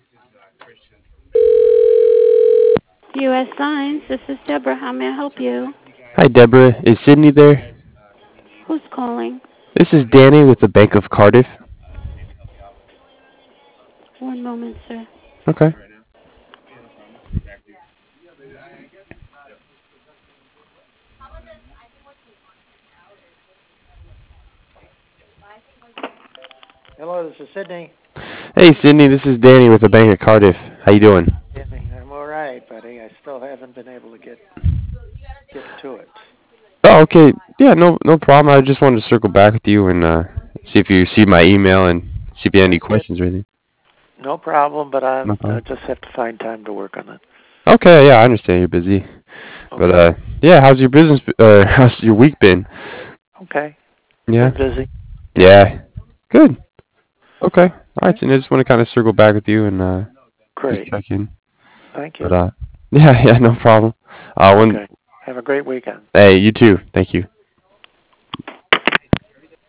U.S. Signs, this is Deborah. How may I help you? Hi, Deborah. Is Sydney there? Who's calling? This is Danny with the Bank of Cardiff. One moment, sir. Okay. Hello, this is Sydney. Hey, Sydney. This is Danny with the Bank of Cardiff. How you doing? Danny, I'm all right, buddy. I still haven't been able to get to it. Oh, okay. Yeah, no problem. I just wanted to circle back with you and see if you received my email and see if you had any questions or anything. No problem, but I No problem. just have to find time to work on it. Okay. Yeah, I understand you're busy, Okay. but yeah. How's your business? How's your week been? Okay. Yeah. Been busy. Yeah. Good. Okay. All right, Sydney. I just want to kind of circle back with you and just Great. check in. Thank you. But yeah, no problem. Okay. Have a great weekend. Hey, you too. Thank you.